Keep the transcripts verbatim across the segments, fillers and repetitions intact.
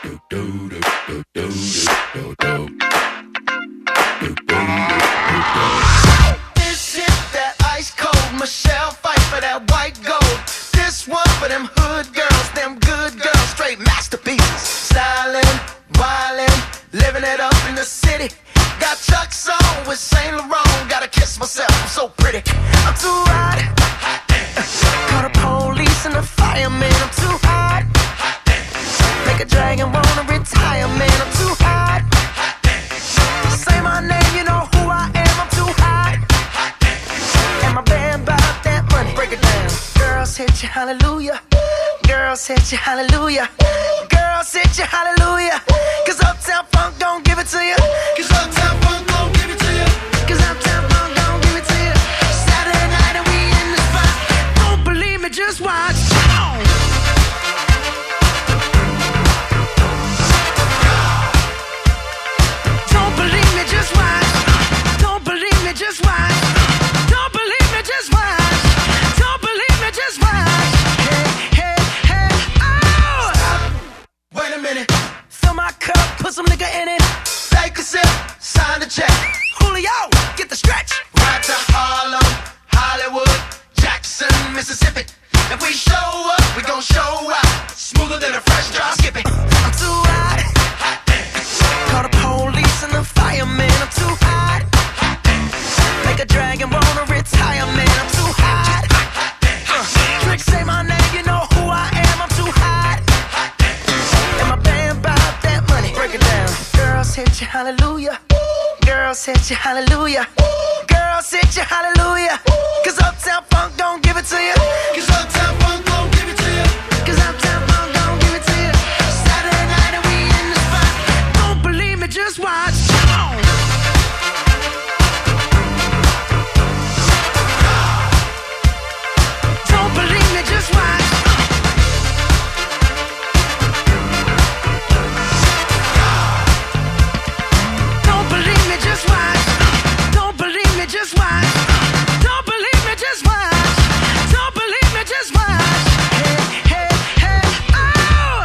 This hit that ice cold Michelle fight for that white gold. This one for them hood girls, them good girls, straight masterpieces. Stylin', wildin', living it up in the city. Got Chuck's on with Saint Laurent. Gotta kiss myself, I'm so pretty. I'm too hot. Call the police and the fireman. I'm too hot. Make a dragon wanna retire, man. I'm too hot. Say my name, you know who I am. I'm too hot. And my band bought that money. Break it down. Girls hit you, hallelujah. Girls hit you, hallelujah. Girls hit you, hallelujah. Cause Uptown Funk don't give it to you. Cause Uptown Funk don't give it to you. Cause Uptown Funk don't give it to you. Saturday night and we in the spot. Don't believe me, just watch. Don't believe me, just watch. Don't believe me, just watch. Don't believe me, just watch. Don't believe me, just watch. Hey, hey, hey, oh! Stop. Wait a minute. Fill my cup, put some nigga in it. Take a sip, sign the check. Julio, get the stretch. Right to Harlem, Hollywood, Jackson, Mississippi. If we show up, we gon' show out. Smoother than a fresh drop. Skip it. I'm too hot. Call the police and the fireman. I'm too hot. Make a dragon wanna retire, man. I'm too hot. Uh, Trick say my name, you know who I am. I'm too hot. And my band bought that money. Break it down. Girls hit you, hallelujah. Girls hit you, hallelujah. Girls hit you, hallelujah. Cause Uptown Funk don't give it to you. Cause Uptown Funk don't give it to you. Cause Uptown Funk don't give it to you. Saturday night and we in the spot. Don't believe me, just watch. Don't believe me, just watch. Don't believe me, just watch. Don't believe me, just watch. Don't believe me, just watch. Don't believe me, just watch. Hey, hey, hey, oh!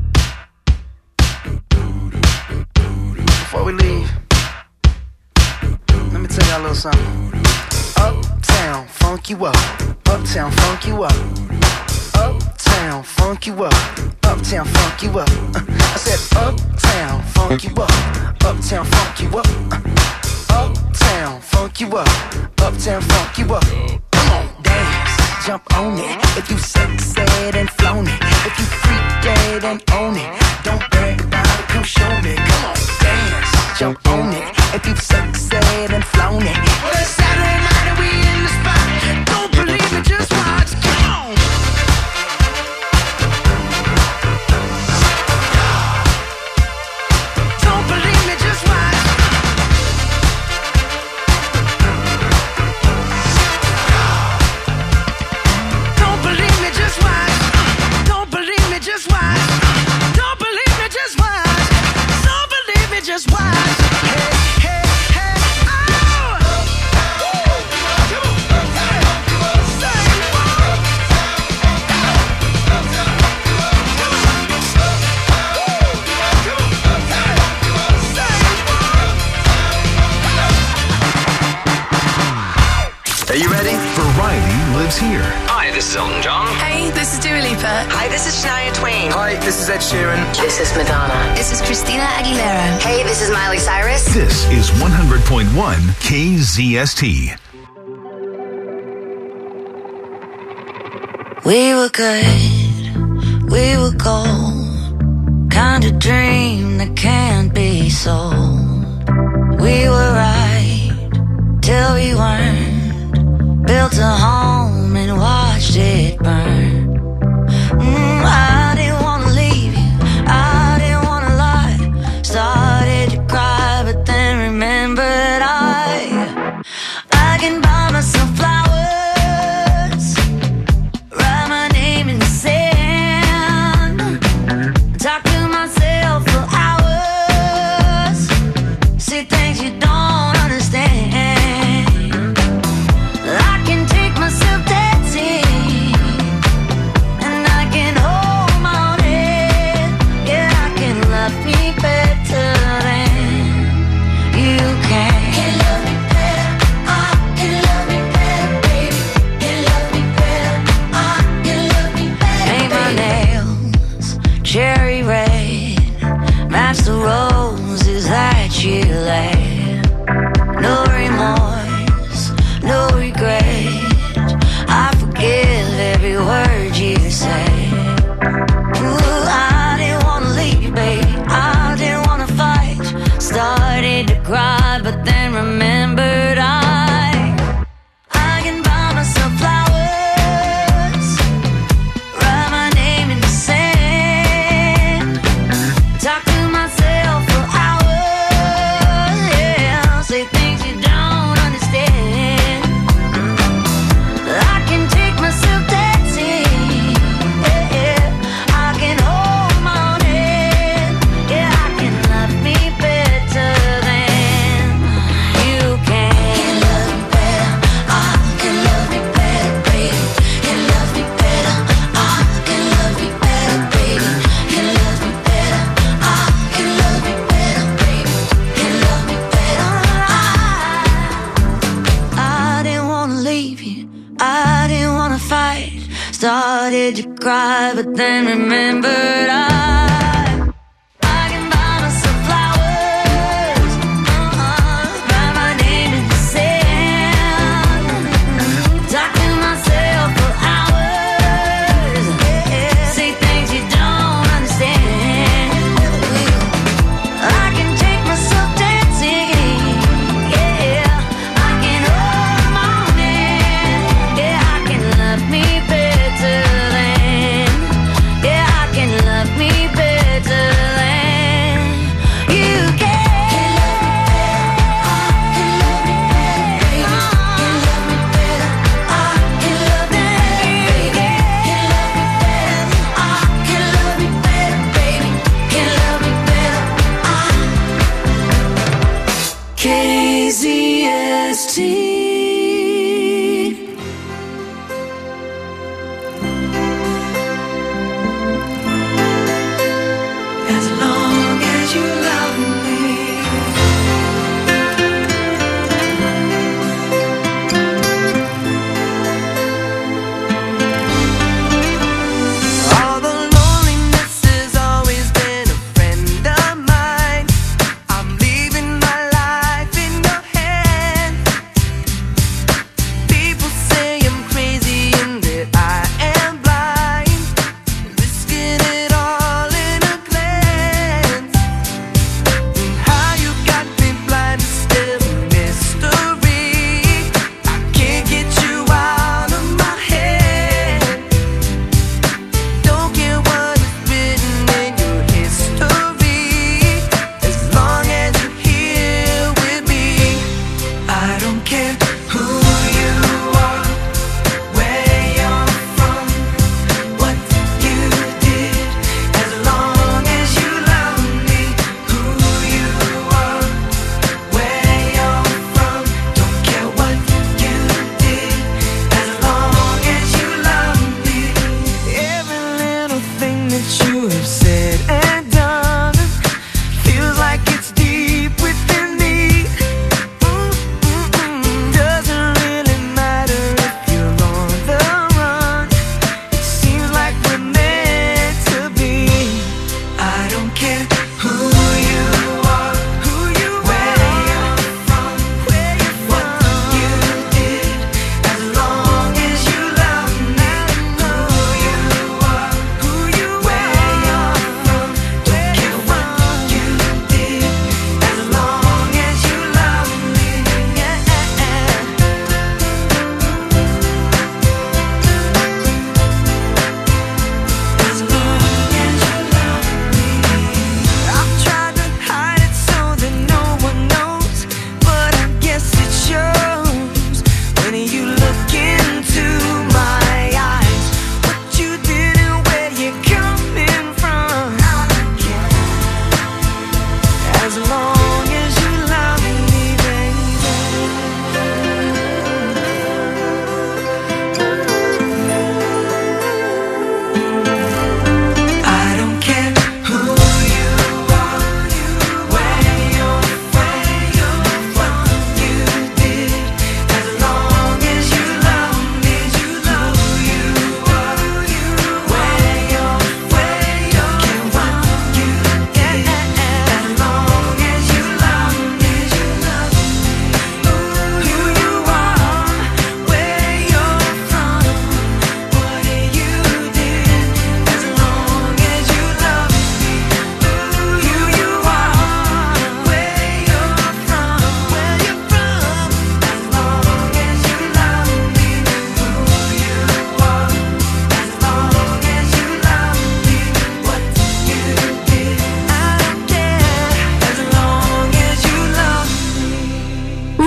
Before we leave, let me tell y'all a little something. Uptown, funk you up. Uptown, funk you up. Uptown, funk you up. Uptown, funk you up. Uh, I said uptown, funk you up. Uptown, funk you up. Uh, uptown, funk you up. Uptown, funk you up. Come on, dance, jump on it. If you sexed and flown it. If you freak dead and own it. Don't brag about it, come show me. Come on, dance, jump on it. If you sexed and flown it. Well, it's Saturday night and we in the spot. Don't believe it, just watch. Come on. Don't believe me, just watch. Don't believe me, just watch. Don't believe me, just watch. Don't believe me, just watch. Don't believe me, just watch. Hey, hey, hey, oh! Are you ready? Variety lives here. Hi, this is Elton John. Hey, this is Dua Lipa. Hi, this is Shania Twain. Hi, this is Ed Sheeran. This is Madonna. This is Christina Aguilera. Hey, this is Miley Cyrus. This is one hundred point one K Z S T. We were good, we were gold, kind of dream that can't be sold. We were right till we weren't, built a home and watched it burn. Mm, I didn't wanna leave you, I didn't wanna lie. Started to cry, but then remembered I I can buy myself flowers. Talk to myself for hours. See things you don't understand. I can take myself dancing, and I can hold my own head. Yeah, I can love me better than you can. Can love me better, I can love me better, baby. Can love me better, I can love me better. Paint my nails cherry red, match the roses that you laid. No remorse, no regret. I forgive every word you say. Ooh, I didn't wanna leave you, baby. I didn't wanna fight. Started to cry, but then remembered I I can buy myself flowers, write my name in the sand, talk to myself for hours, yeah, say things you don't understand. I can take myself dancing, yeah, yeah. I can hold my own hand, yeah, I can love me better than you can. Can love me better, I can love me better, baby. Can love me better, I can love me better, baby. Can love me better, I can love me better, baby. Can love me better, I I didn't wanna leave you, I didn't wanna fight. Started to cry, but then remembered I I can buy myself flowers, uh-uh, write my name in the sand, talk to myself for hours, yeah, say things you don't understand. I can take myself dancing, yeah, I can hold my own hand, yeah, I can love me better than, yeah, I can love me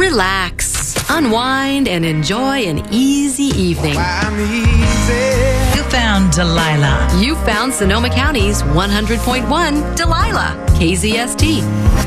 relax, unwind, and enjoy an easy evening. You found Delilah. You found Sonoma County's one hundred point one Delilah, K Z S T.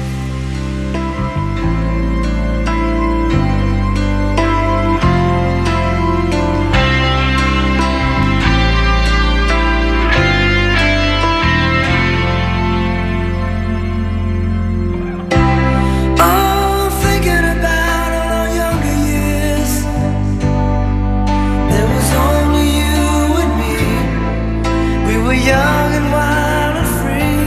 Young and wild and free.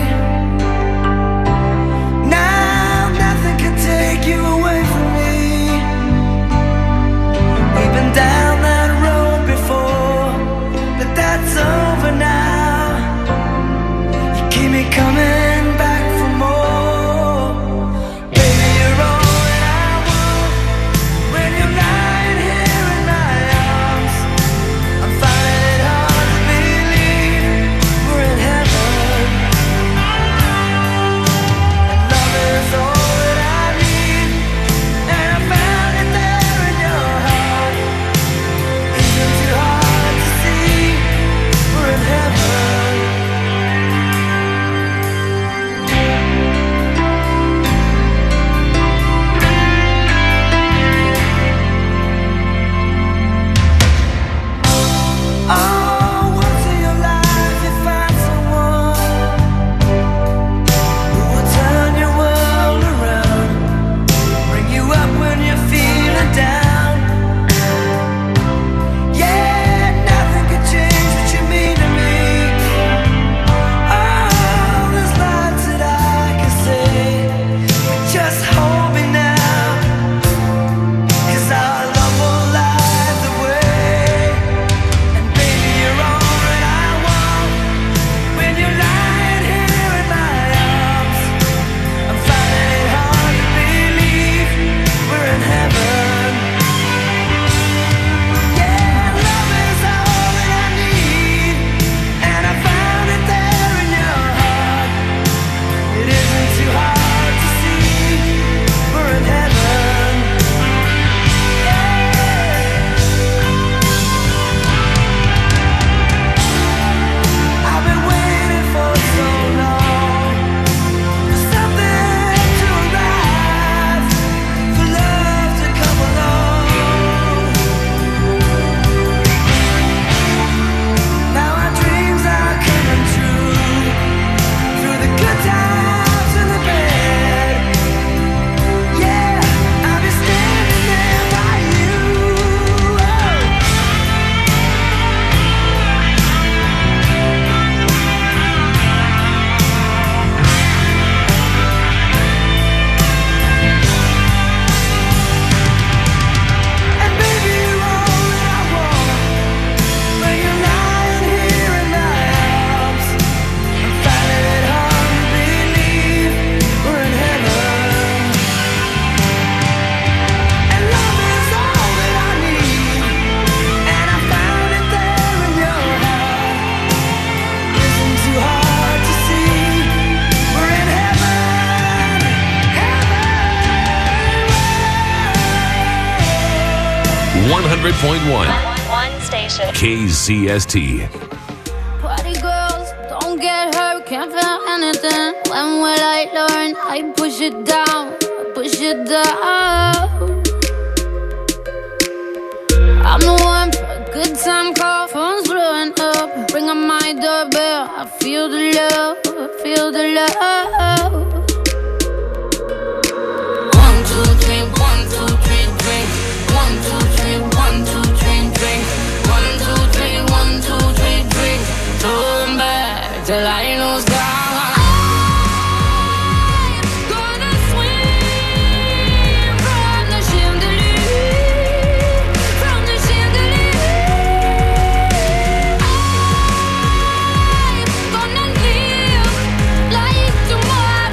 Now nothing can take you away from me. We've been down that road before, but that's over now. You keep me coming back for more. Baby, you're all that I want. When you're lying here in my arms, I'm finding it hard to believe we're in heaven. And love is all that I need, and I found it there in your heart. Isn't too hard to see we're in heaven. Oh, once in your life you find someone who will turn your world around, bring you up when you're feeling down. Yeah, nothing can change what you mean to me. Oh, there's lots that I can say, but just hold me now, 'cause our love will light the way. And baby, you're all that I want. When you're lying here in my arms, I'm finding it hard to believe we're in heaven. Yeah, love is all that I need, and I found it there in your heart. It isn't too hard to see we're in heaven. I've been waiting for so long for something to arrive, for love to come along. Now our dreams are coming true, through the good times and the bad. Yeah, I'll be standing there by you. And baby, you're all that I want. When you're lying here in my arms, I'm finding it hard to believe we're in heaven. And love is all that I need, and I found it there in your heart. Isn't too hard to see we're in heaven. one hundred point one One station. K Z S T. Party girls, don't get hurt, can't feel anything. When will I learn? I push it down, push it down. I'm the one for a good time call, phone's blowing up. Bring on my doorbell, I feel the love, I feel the love. One, two, three, one, two, three, drink. One, two, three, one, two, three, drink. One, two, three, one, two, three, drink. Turn back till I lose God. I'm gonna swim from the chandelier, from the chandelier. I'm gonna live like tomorrow.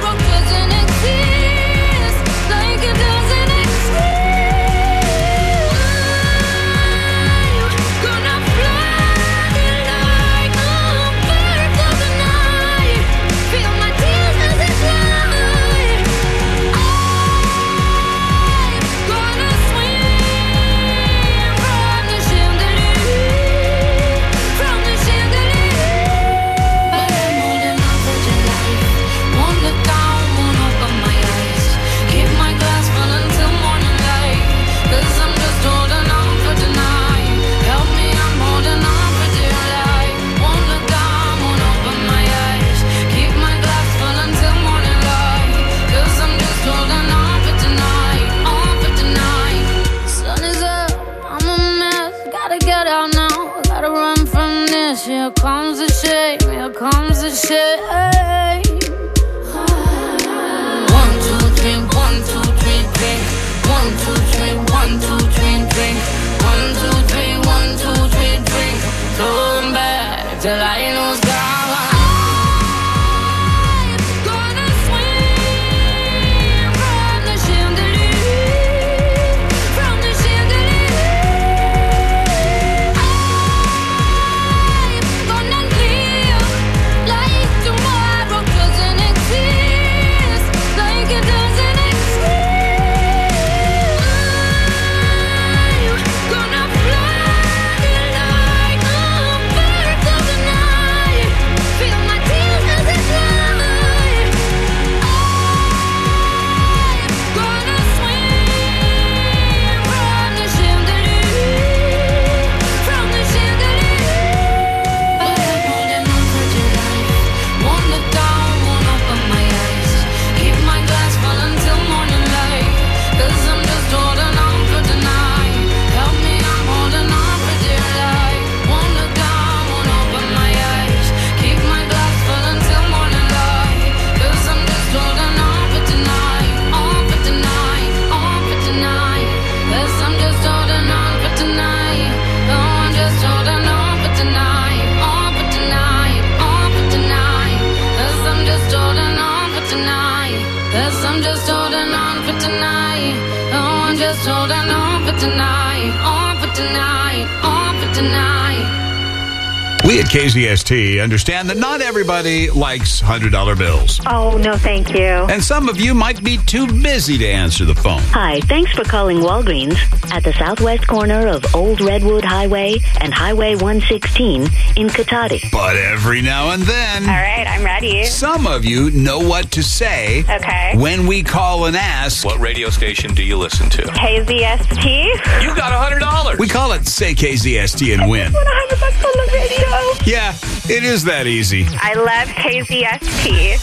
Guess I'm just holding on for tonight. Oh, I'm just holding on for tonight. On for tonight. On for tonight. We at K Z S T understand that not everybody likes one hundred dollar bills. Oh, no, thank you. And some of you might be too busy to answer the phone. Hi, thanks for calling Walgreens at the southwest corner of Old Redwood Highway and Highway one sixteen in Cotati. But every now and then... All right, I'm ready. Some of you know what to say Okay. when we call and ask... What radio station do you listen to? K Z S T. You got one hundred dollars. We call it Say K Z S T and Win. one hundred bucks on the radio. Yeah, it is that easy. I love K Z S T.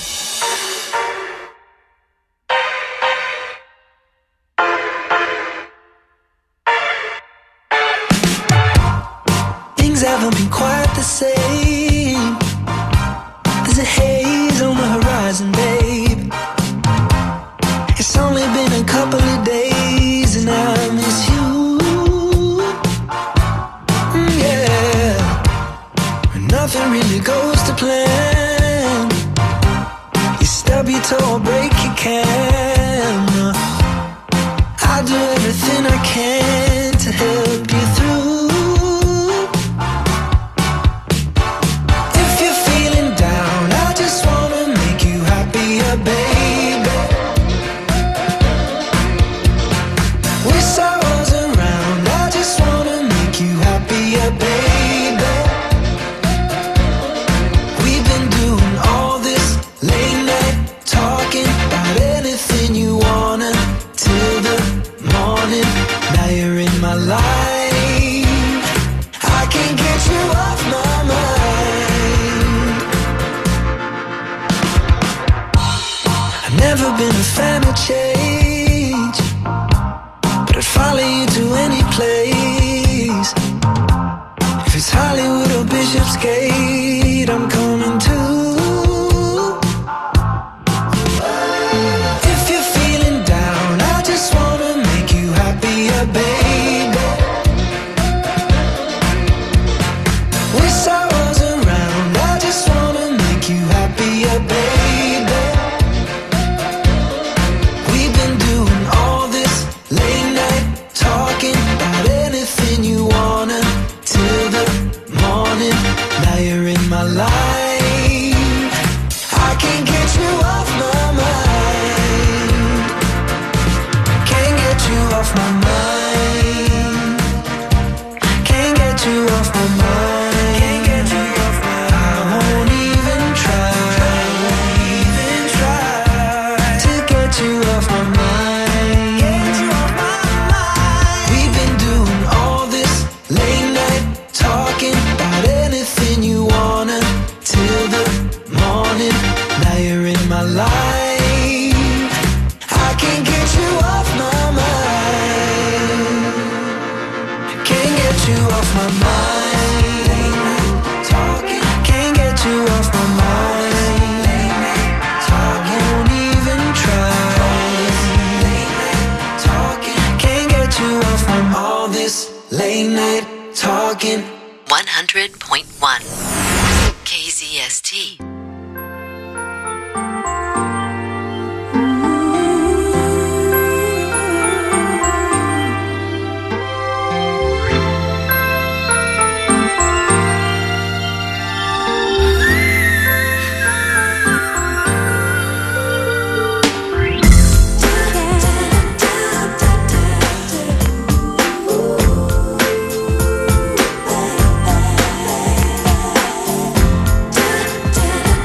Things haven't been quite the same. There's a haze on the horizon, babe. It's only been a couple of days and I miss you. Mm, yeah. Nothing really goes to plan. You stub your toe or break your can. I do everything I can to help you through. If you're feeling down, I just wanna make you happier, baby. Wish I was around, I just wanna make you happier, baby. Never been a fan of change, but I'd follow you to any place. If it's Hollywood or Bishopsgate, I'm coming too. If you're feeling down, I just wanna make you happier, baby. Wish I was around, I just wanna make you happier, baby. one hundred point one K Z S T. Da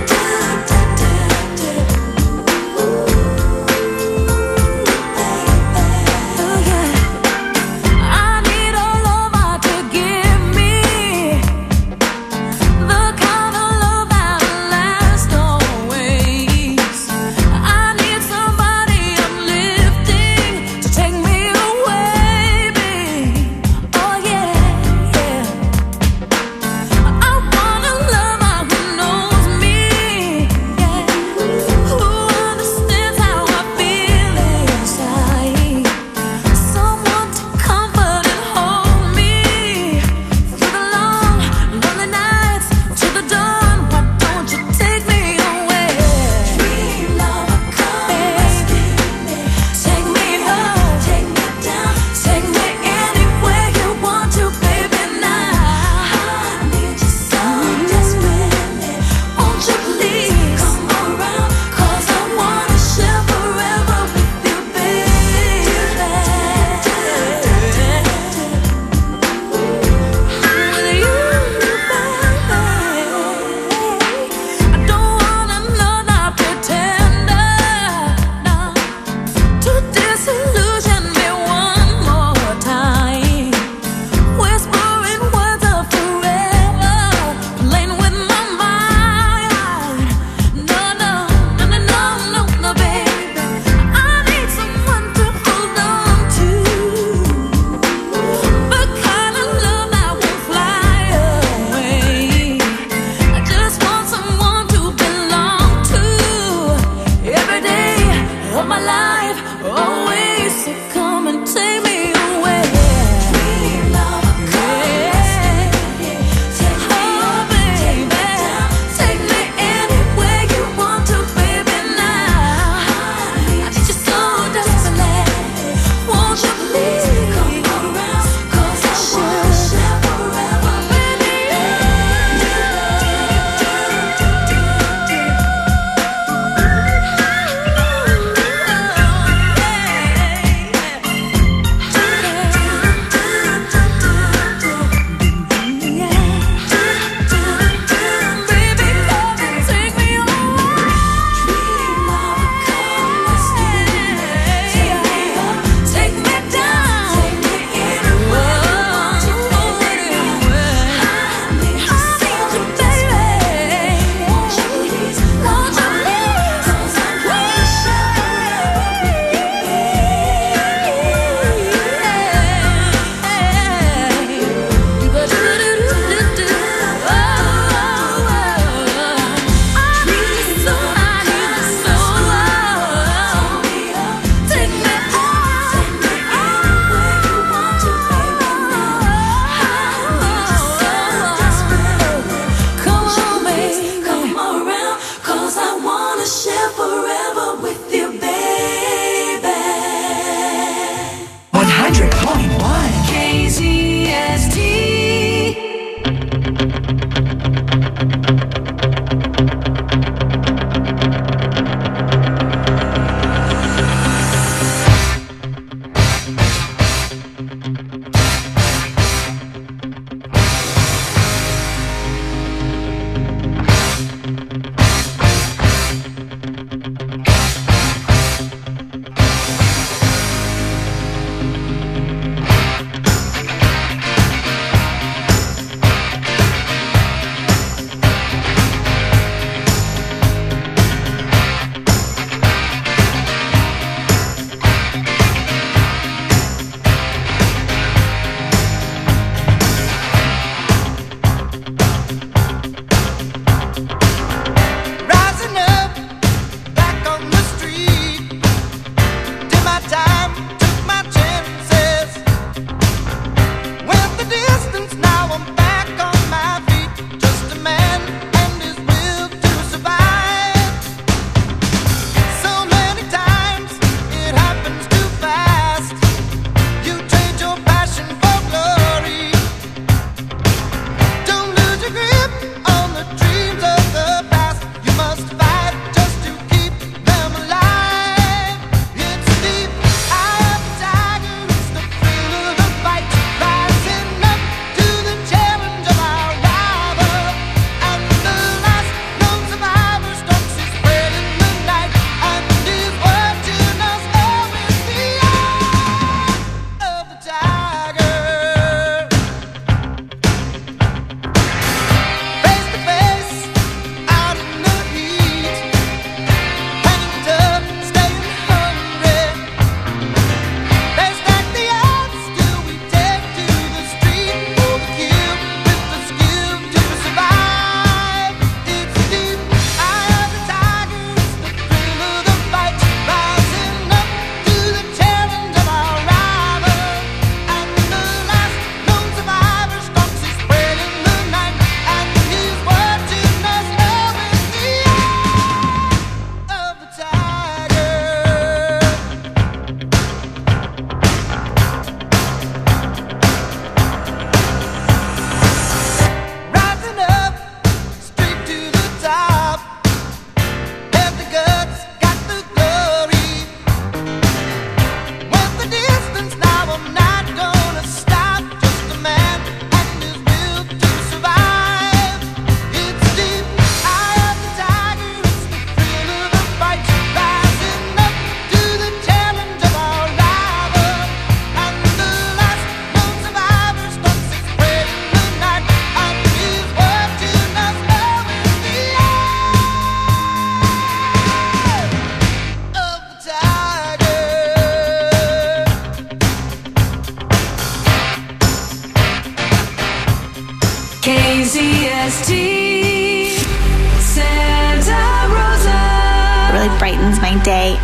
S T, Santa Rosa. Really brightens my day.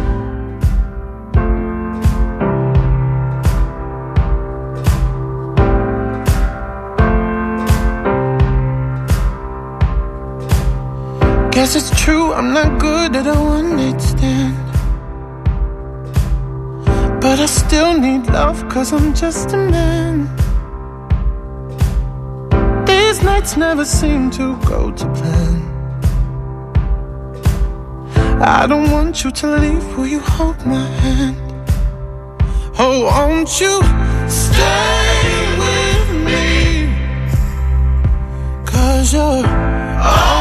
Guess it's true, I'm not good at a one-night stand, but I still need love, cause I'm just a man. These nights never seem to go to plan. I don't want you to leave, will you hold my hand? Oh, won't you stay with me? Cause you're all